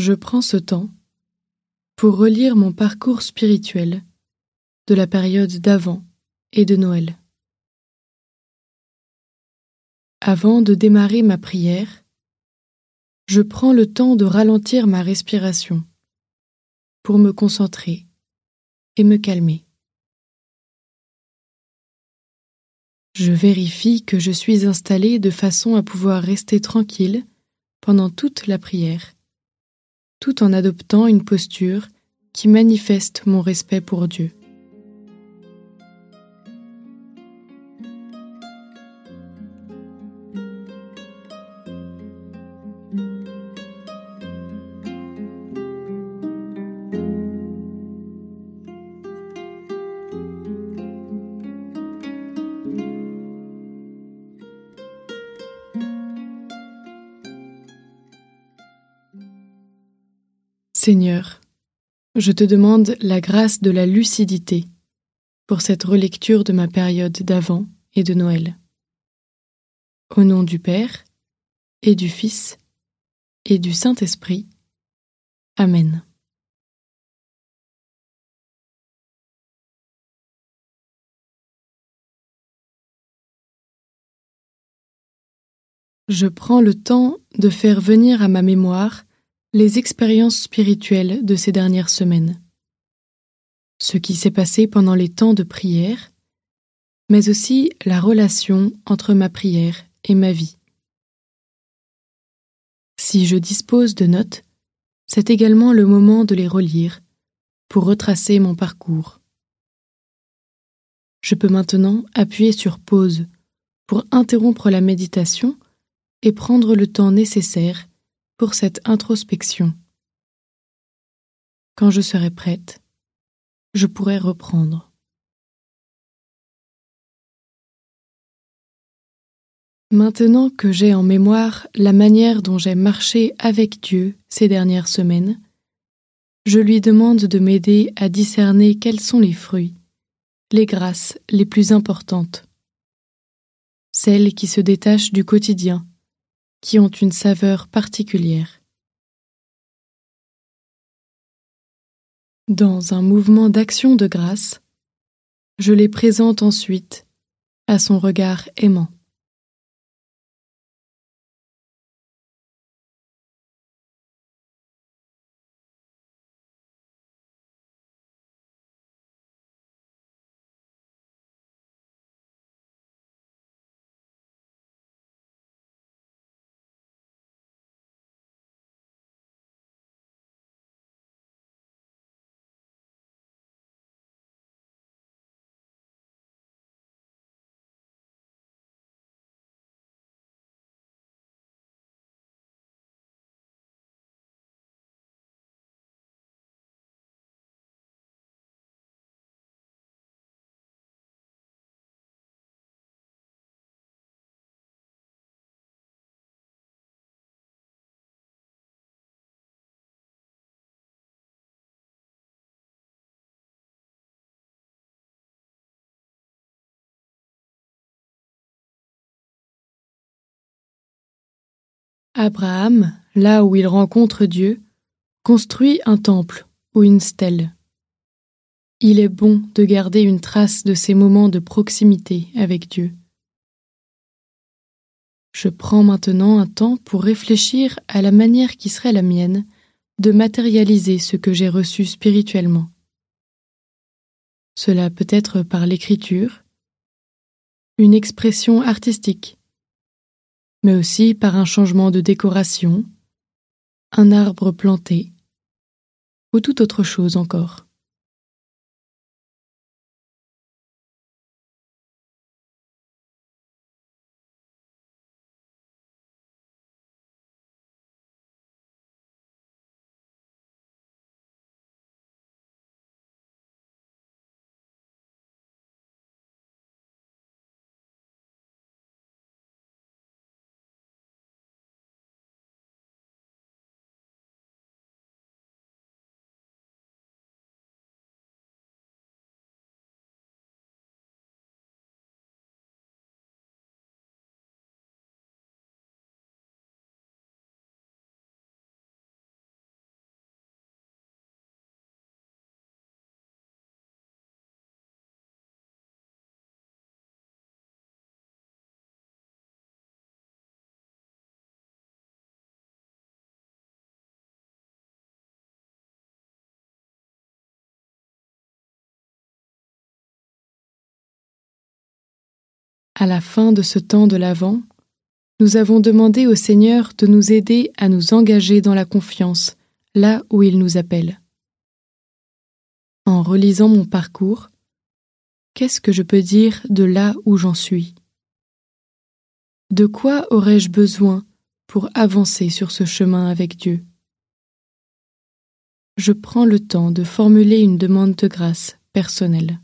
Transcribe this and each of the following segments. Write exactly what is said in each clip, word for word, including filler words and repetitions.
Je prends ce temps pour relire mon parcours spirituel de la période d'avant et de Noël. Avant de démarrer ma prière, je prends le temps de ralentir ma respiration pour me concentrer et me calmer. Je vérifie que je suis installée de façon à pouvoir rester tranquille pendant toute la prière, tout en adoptant une posture qui manifeste mon respect pour Dieu. Seigneur, je te demande la grâce de la lucidité pour cette relecture de ma période d'avant et de Noël. Au nom du Père, et du Fils, et du Saint-Esprit. Amen. Je prends le temps de faire venir à ma mémoire les expériences spirituelles de ces dernières semaines. Ce qui s'est passé pendant les temps de prière, mais aussi la relation entre ma prière et ma vie. Si je dispose de notes, c'est également le moment de les relire pour retracer mon parcours. Je peux maintenant appuyer sur pause pour interrompre la méditation et prendre le temps nécessaire pour cette introspection. Quand je serai prête, je pourrai reprendre. Maintenant que j'ai en mémoire la manière dont j'ai marché avec Dieu ces dernières semaines, je lui demande de m'aider à discerner quels sont les fruits, les grâces les plus importantes, celles qui se détachent du quotidien, qui ont une saveur particulière. Dans un mouvement d'action de grâce, je les présente ensuite à son regard aimant. Abraham, là où il rencontre Dieu, construit un temple ou une stèle. Il est bon de garder une trace de ces moments de proximité avec Dieu. Je prends maintenant un temps pour réfléchir à la manière qui serait la mienne de matérialiser ce que j'ai reçu spirituellement. Cela peut être par l'écriture, une expression artistique, mais aussi par un changement de décoration, un arbre planté, ou toute autre chose encore. À la fin de ce temps de l'Avent, nous avons demandé au Seigneur de nous aider à nous engager dans la confiance, là où il nous appelle. En relisant mon parcours, qu'est-ce que je peux dire de là où j'en suis? De quoi aurais-je besoin pour avancer sur ce chemin avec Dieu? Je prends le temps de formuler une demande de grâce personnelle.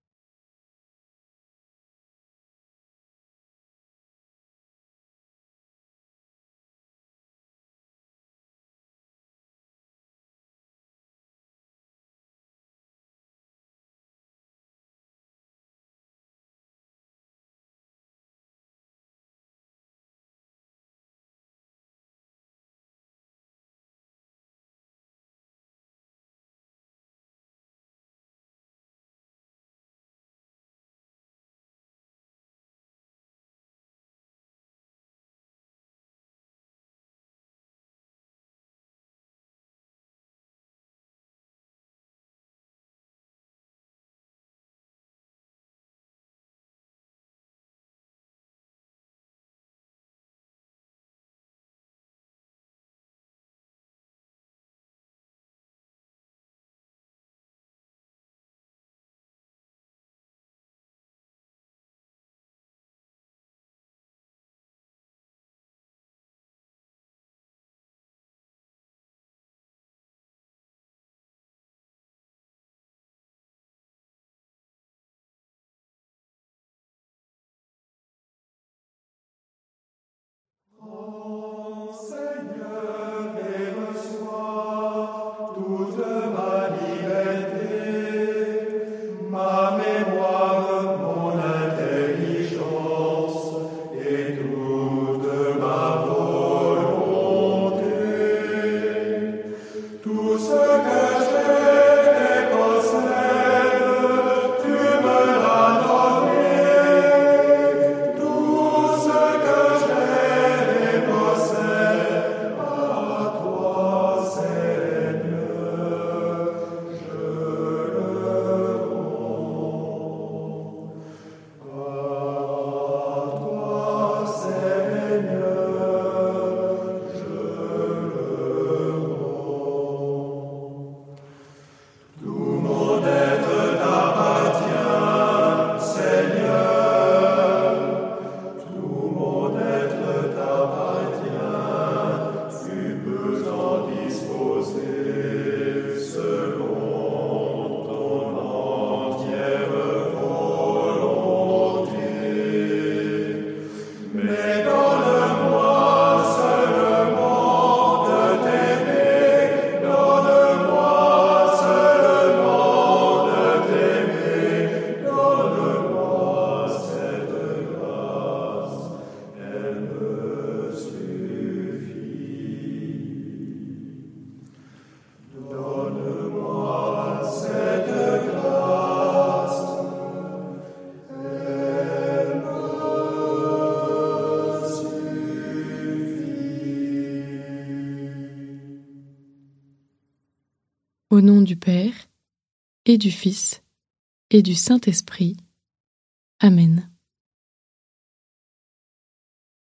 Au nom du Père, et du Fils, et du Saint-Esprit. Amen.